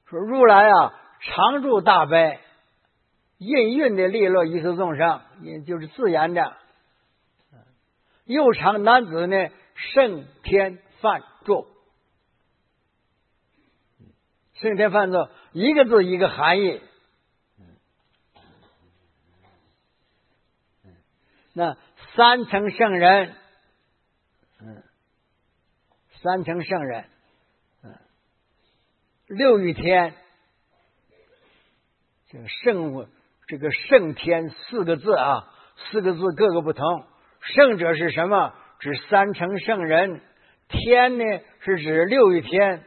说如来啊，常住大悲，应运的利乐一切众生，就是自然的。又常男子呢，圣天梵咒。圣天梵咒一个字一个含义。那三乘圣人，三乘圣人，六欲天，这个圣天四个字啊，四个字各个不同。圣者是什么？指三乘圣人。天呢是指六欲天，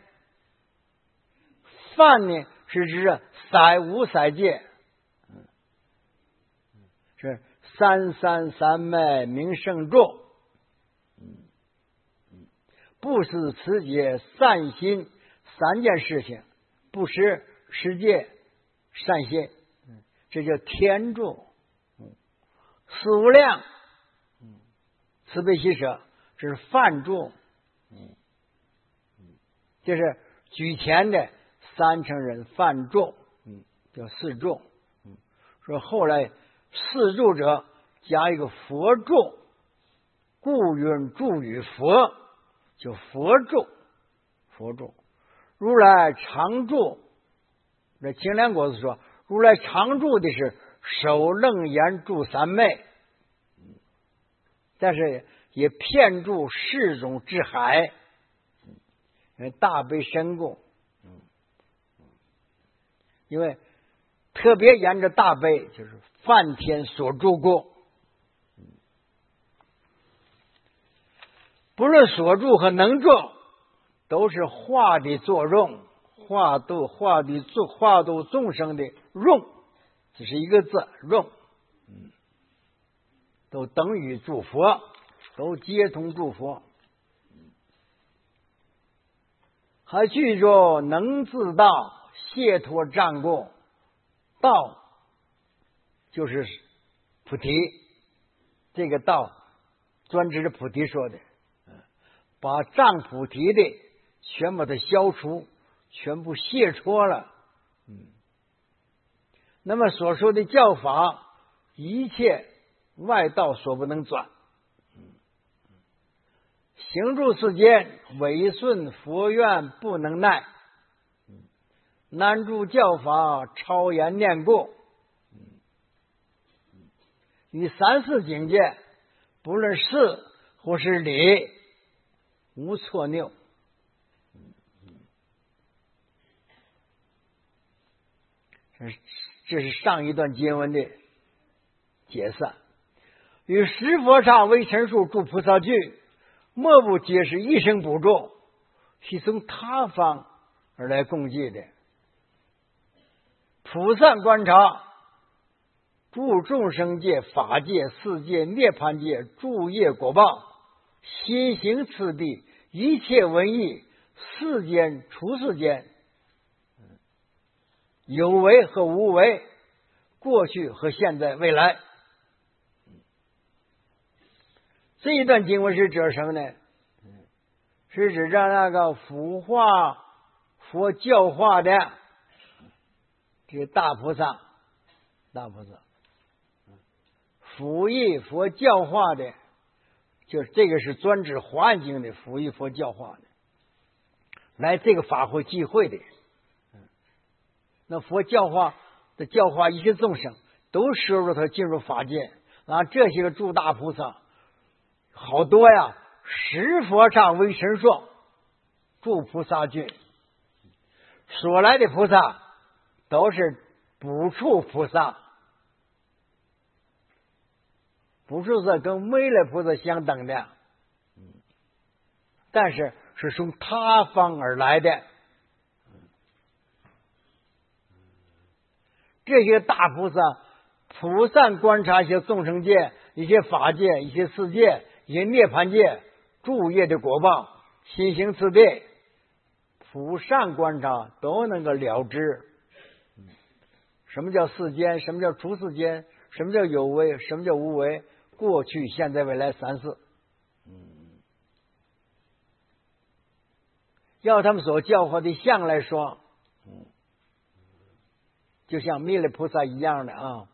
梵呢是指无色界，是三三三昧名圣咒。布施持戒善心三件事情，布施持戒善心，这叫天咒。四无量慈悲喜舍，这是梵咒。这是举前的三乘人梵咒，叫四咒。说后来四咒者加一个佛咒，故云咒语佛，就佛咒。佛咒，如来常住。这清凉国子说，如来常住的是首楞严住三昧，但是也遍住世种之海，大悲深共。因为特别沿着大悲，就是梵天所住故。不论所住和能住，都是化的作用，化度众生的用，只是一个字用，都等于诸佛，都皆同诸佛。还具着能自道，解脱障故。道就是菩提，这个道专指着菩提说的，把障菩提的全把它消除，全部解脱了。那么所说的教法，一切外道所不能转。行住世间，违顺佛愿不能耐，难住教法，超言念故。于三世境界，不论事或是理，无错谬。这是上一段经文的解散。与十佛刹为陈述诸菩萨句，莫不皆是一生补助，是从他方而来供给的。菩萨观察诸众生界、法界、世界、涅槃界诸业果报，心行次第，一切文艺，世间出世间，有为和无为，过去和现在未来。这一段经文是指什么呢？是指着那个腐化佛教化的这个大菩萨，辅译佛教化的，就是这个是专指华严经的辅译佛教化的，来这个法会聚会的。那佛教化的教化一切众生，都摄入他进入法界。啊，这些个诸大菩萨好多呀，十佛刹为神说，诸菩萨句所来的菩萨都是补处菩萨，补处菩萨跟弥勒菩萨相等的，但是是从他方而来的。这些大菩萨普散观察一些众生界、一些法界、一些世界、一些涅槃界诸业的果报，心行慈悲，普善观察都能够了知。什么叫世间？什么叫出世间？什么叫有为？什么叫无为？过去、现在、未来三世。要他们所教化的相来说， 就像弥勒菩萨一样的啊。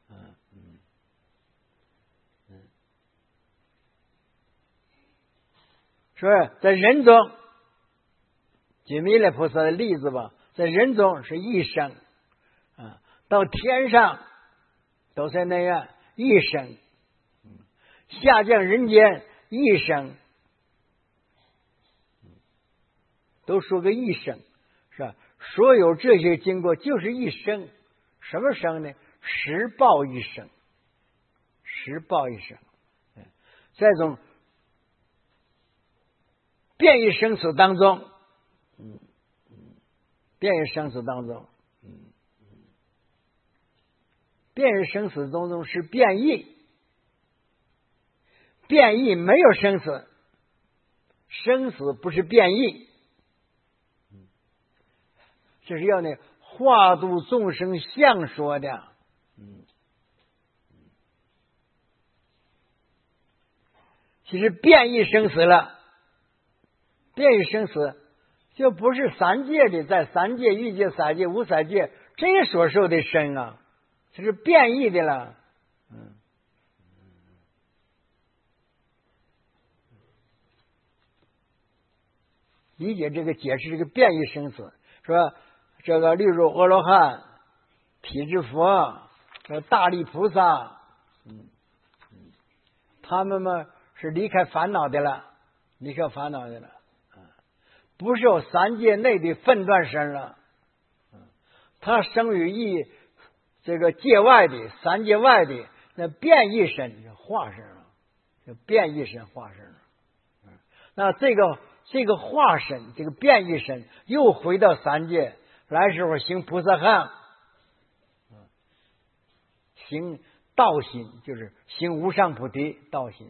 说在人中，举弥勒菩萨的例子吧，在人中是一生啊，到天上都在那样一生，下降人间一生，都说个一生是吧？所有这些经过就是一生，什么生呢？实报一生，实报一生。在这种变异生死当中，变异生死当中，变异生死当中是变异，变异没有生死，生死不是变异。这是要呢化度众生相说的。其实变异生死了，变异生死就不是三界的，在三界、欲界、色界、无色界这所受的身啊，这是变异的了。理解这个解释这个变异生死，说这个例如阿罗汉、辟支佛、大力菩萨，他们嘛是离开烦恼的了，离开烦恼的了，不受三界内的分段身了，他生于这个界外的三界外的那变异身化身了，变异身化身了。那这个化身，这个变异身又回到三界，来时候行菩萨行，行道心，就是行无上菩提道心。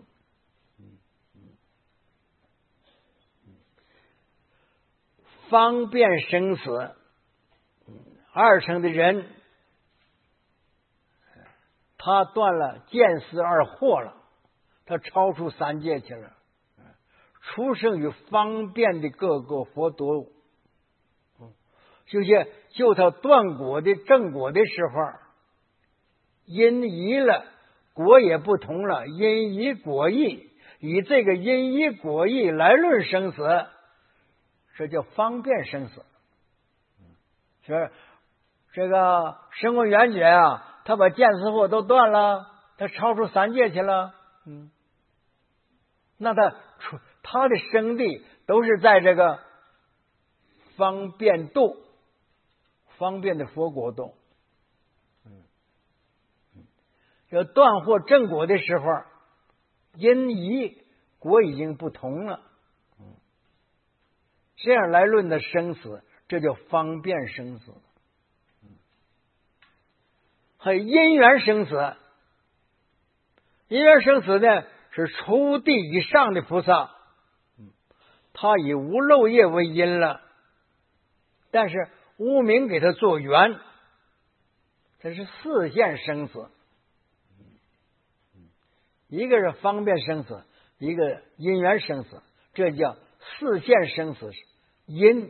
方便生死，二乘的人，他断了见思二惑了，他超出三界去了，出生于方便的各个佛土。就他断果的正果的时候，因移了，果也不同了，因移果异，以这个因移果异来论生死，这叫方便生死。是这个声闻缘觉啊，他把见思惑都断了，他超出三界去了。那他的生地都是在这个方便度，方便的佛国度。这断惑正果的时候，因移果已经不同了。这样来论的生死，这叫方便生死。还有因缘生死，因缘生死呢是初地以上的菩萨，他以无漏业为因了，但是无明给他做缘，这是四现生死。一个是方便生死，一个因缘生死，这叫四现生死因。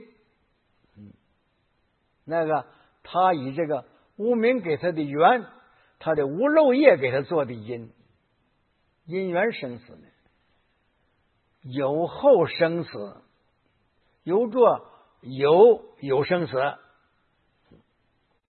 那个他以这个无明给他的缘，他的无漏业给他做的因，因缘生死呢，有后生死，有着有生死，